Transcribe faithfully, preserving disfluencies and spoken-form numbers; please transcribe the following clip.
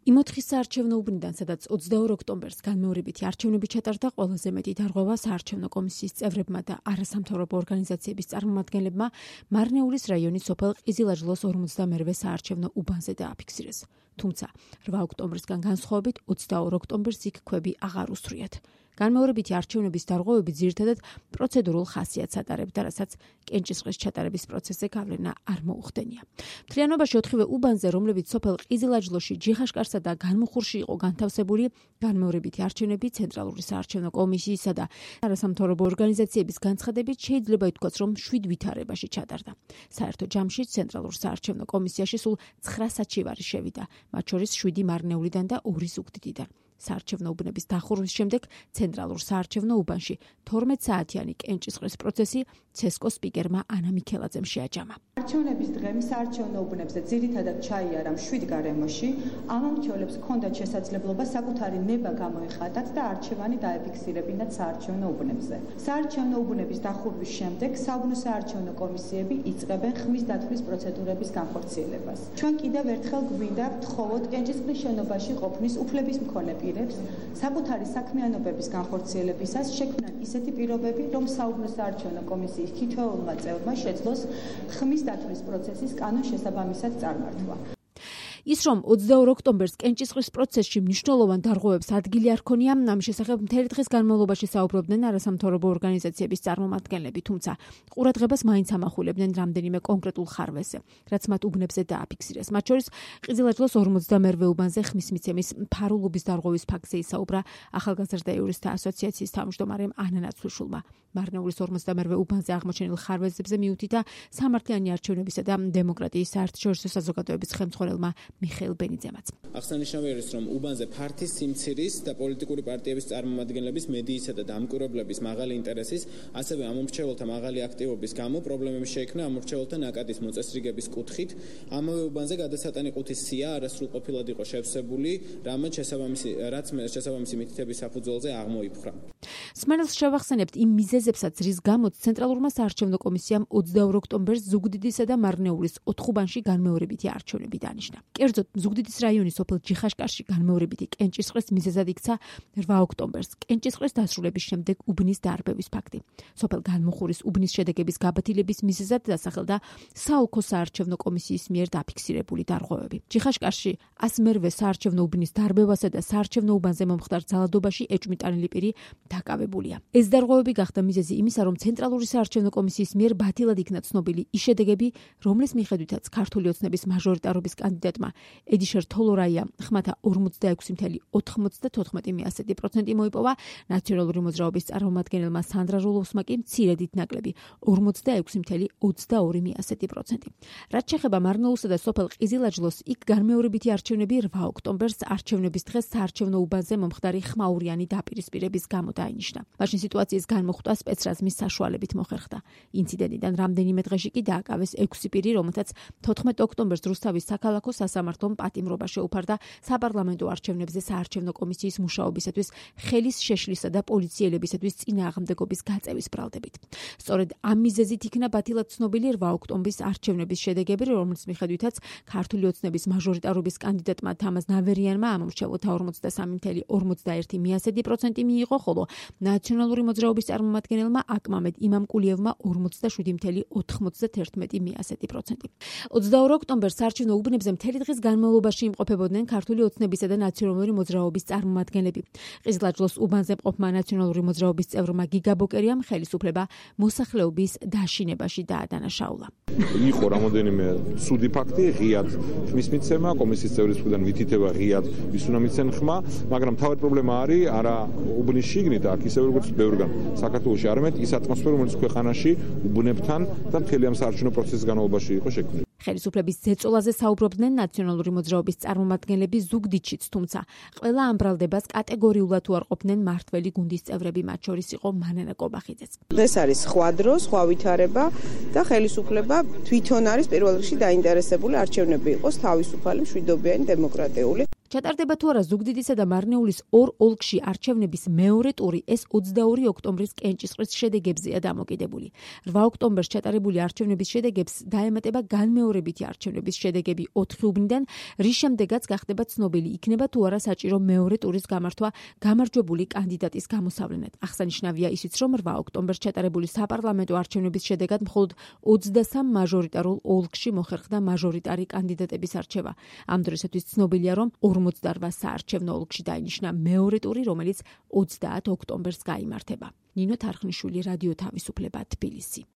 იმ ოთხი საარჩევნო უბნიდან, სადაც ოცდაორ ოქტომბერს განმეორებითი არჩევნები ჩატარდა, ყველაზე მეტი დარღვევა საარჩევნო კომისიის წევრებმა და არასამთავრობო ორგანიზაციების წარმომადგენლებმა მარნეულის რაიონის სოფელ ყიზილაჯლოს ორმოცდამერვე საარჩევნო უბანზე დააფიქსირეს. თუმცა რვა ოქტომბრისგან განსხვავებით ოცდაორ ოქტომბერს იქ ქვები აღარ უსწრიათ. განმეორებითი არჩევნების დარღვევები ძირითადად პროცედურულ ხასიათს ატარებდა, რასაც კენჭისყრის ჩატარების პროცესზე გავლენა არ მოუხდენია. მთლიანობაში ოთხივე უბანზე, რომლებიც სოფელ ყიზილაჯლოში, ჯიხაშკარსა და განმუხურში იყო განთავსებული, განმეორებითი არჩევნები ცენტრალური საარჩევნო კომისიისა და არასამთავრობო ორგანიზაციების განცხადებით შეიძლება ითქვას, რომ შვიდ ვითარებაში ჩატარდა. საერთო ჯამში ცენტრალურ საარჩევნო კომისიაში სულ ცხრა საჩივარი შევიდა, მათ შორის შვიდი მარნეულიდან და ორი ზუგდიდიდან. საარჩევნო უბნების დახურვის შემდეგ ცენტრალურ საარჩევნო უბანში თორმეტ საათიანი კენჭისყრის პროცესი ცესკოს სპიკერმა ანა მიქელაძემ შეაჯამა. არჩევნების დღე საარჩევნო უბნებზე ძირითადად ჩაიარა მშვიდ გარემოში, ამომრჩევლებს ჰქონდათ შესაძლებლობა საკუთარი ნება გამოეხატათ და არჩევანი დაეფიქსირებინათ საარჩევნო უბნებზე. საარჩევნო უბნების დახურვის შემდეგ საუბნო საარჩევნო კომისიები იწყებენ ხმის დათვლის პროცედურების განხორციელებას. ჩვენ კიდევ ერთხელ გვინდა ვთხოვოთ კენჭისყრის შენობაში ყოფნის უფლების მქონე პირებს საკუთარი საქმიანობების განხორციელებისას შექმნან ისეთი პირობები, რომ საუბნო საარჩევნო კომისიის თითოეულმა წევრმა შეძლოს ხმის დათვლის პროცესის კანონშესაბამისად წარმართვა. ის რომ ოცდაორ ოქტომბერს კენჭისყრის პროცესში მნიშვნელოვან დარღვევებს ადგილი არ ქონია, ამ შესახებ მთელი დღის განმავლობაში საუბრობდნენ არასამთავრობო ორგანიზაციების წარმომადგენლები, თუმცა ყურადღებას მაინც ამახვილებდნენ რამდენიმე კონკრეტულ ხარვეზე, რაც მათ უბნებზე დააფიქსირეს. მათ შორის ყიზილაჯლოს ორმოცდამერვე უბანზე ხმის მიცემის ფარულობის დარღვევის ფაქტზე ისაუბრა ახალგაზრდა იურისტთა ასოციაციის თავმჯდომარემ ანა ნაცვლიშვილმა. მარნეულის ორმოცდამერვე უბანზე აღმოჩენილ ხარვეზებზე მიუთითა სამართლიანი არჩევნებისა და დემოკრატიის საერთაშორისო საზოგადოების ხელმძღვანელმა მიხეილ ბენიძემაც. აღსანიშნავია ის, რომ უბანზე ფართის სიმცირის და პოლიტიკური პარტიების წარმომადგენლების, მედიისა და დამკვირვებლების მაღალი ინტერესის, ასევე ამომრჩეველთა მაღალი აქტივობის გამო პრობლემები შეიქმნა ამომრჩეველთა ნაკადის მოწესრიგების კუთხით. ამავე უბანზე გადასატანი ყუთის სია არასრულყოფილად იყო შევსებული, რამაც შესაბამისი რაც შესაბამისი მითითების საფუძველზე აღმოიფხვრა. სმენელს შევახსენებთ იმ მიზეზებსაც, რის გამოც ცენტრალურმა საარჩევნო კომისიამ ოცდაორ ოქტომბერს ზუგდიდისა და მარნეულის ოთხ უბანში განმეორებითი არჩევნები დანიშნა. კერძოდ, ზუგდიდის რაიონის სოფელ ჯიხაშკარში განმეორებითი კენჭისყრის მიზეზად იქცა რვა ოქტომბერს კენჭისყრის დასრულების შემდეგ უბნის დარბევის ფაქტი. სოფელ განმუხურის უბნის შედეგების გაბათილების მიზეზად დასახელდა საოლქო საარჩევნო კომისიის მიერ დაფიქსირებული დარღვევები. ჯიხაშკარში ასმერვე საარჩევნო უბნის დარბევასა და საარჩევნო უბანზე მომხდარ ძალადობაში ეჭვმიტანილი პირი დაკავებულია. ეს დარღვევები გახდა მიზეზი იმისა, რომ ცენტრალური საარჩევნო კომისიის მიერ ბათილად იქნა ცნობილი ის შედეგები, რომლის მიხედვითაც ქართული ოცნების მაჟორიტარობის კანდიდატმა ედიშერ თოლორაიამ ხმათა ორმოცდაექვსი წუთი ოცდაოთხ პროცენტი მოიპოვა, ნაციონალური მოძრაობის წარმომადგენელმა სანდრა რულოვსმა კი მცირედით ნაკლები ორმოცდაექვსი წუთი ოცდაორი პროცენტი. რაც შეეხება მარნეულსა და სოფელ ყიზილაჯლოს, იქ განმეორებითი არჩევნები რვა ოქტომბერს არჩევნების დღეს საარჩევნო უბანზე მომხდარი ხმაურიანი დაპირისპირების გამო დაინიშნა. მაშინ სიტუაციის განმოხტვა სპეცრაზმის საშუალებით მოხერხდა. ინციდენტიდან რამდენიმე დღეში კი დააკავეს ექვსი პირი, რომელთაც თოთხმეტ ოქტომბერს რუსთავის საქალაქო სასამართლომ პატიმრობა შეუფარდა საპარლამენტო არჩევნებზე საარჩევნო კომისიის მუშაობისათვის ხელის შეშლისა და პოლიციელებისათვის წინააღმდეგობის გაწევის ბრალდებით. სწორედ ამ მიზეზით იქნა ბათილად ცნობილი რვა ოქტომბრის არჩევნების შედეგები, რომლის მიხედვითაც ქართული ოცნების მაჟორიტარობის კანდიდატმა თამაზ ნავერიანმა ამომრჩეველთა ორმოცდასამი წუთი ორმოცდაერთი პროცენტი მიიღო, ხოლო ნაციონალური მოძრაობის წარმომადგენელმა აკმამედ იმამკულიევმა ორმოცდაშვიდი წუთი ოთხმოცდაერთი პროცენტი. ოცდაორ ოქტომბერს საარჩევნო უბნებზე მთელი დღის განმავლობაში იმყოფებოდნენ ქართული ოცნებისა და ნაციონალური მოძრაობის წარმომადგენლები. ყიზილაჯლოს უბანზე მყოფმა ნაციონალური მოძრაობის წევრმა გიგა ბოკერიამ ხელისუფლება მოსახლეობის დაშინებაში დაადანაშაულა. იყო რამოდენიმე ცუდი ფაქტი, ღიად ხმის მიცემა, კომისიის წევრის მხრიდან მითითება ღიად ის უნდა მიცენ ხმა, მაგრამ თავად პრობლემა არის არა უბნის შიგნით, აქ ისე როგორც ბევრგან საქართველოში, არამედ ის ატმოსფერო, რომელიც ქვეყანაში უბნებთან და მთელი ამ საარჩევნო პროცესის განმავლობაში იყო შექმნილი. ხელისუფლების ზეწოლაზე საუბრობდნენ ნაციონალური მოძრაობის წარმომადგენლები ზუგდიდშიც, თუმცა ყველა ამ ბრალდებას კატეგორიულად უარყოფდნენ მართველი გუნდის წევრები, მათ შორის იყო მანანა კობახიძეც. ეს არის სხვა დრო, სხვა ვითარება და ხელისუფლება თვითონ არის პირველ რიგში დაინტერესებული არჩევნები იყოს თავისუფალი, მშვიდობიანი, დემოკრატიული. ჩატარდება თუ არა ზუგდიდისა და მარნეულის ორ ოლქში არჩევნების მეორე ტური, ეს ოცდაორი ოქტომბრის კენჭისყრის შედეგებზეა დამოკიდებული. რვა ოქტომბერს ჩატარებული არჩევნების შედეგებს დაემატება განმეორებითი არჩევნების შედეგები ოთხი უბნიდან, რის შემდეგაც გახდება ცნობილი, იქნება თუ არა საჭირო მეორე ტურის გამართვა გამარჯვებული კანდიდატის გამოსავლენად. აღსანიშნავია ისიც, რომ რვა ოქტომბერს ჩატარებული საპარლამენტო არჩევნების შედეგად მხოლოდ ოცდასამ მაჟორიტარულ ოლქში მოხერხდა მაჟორიტარი კანდიდატების არჩევა. ამ დროისათვის ცნობილია, რომ ორმოცდარვა საარჩევნო ოლქში დაინიშნა მეორე ტური, რომელიც ოცდაათ ოქტომბერს გაიმართება. ნინო თარხნიშვილი, რადიო თავისუფლება, თბილისი.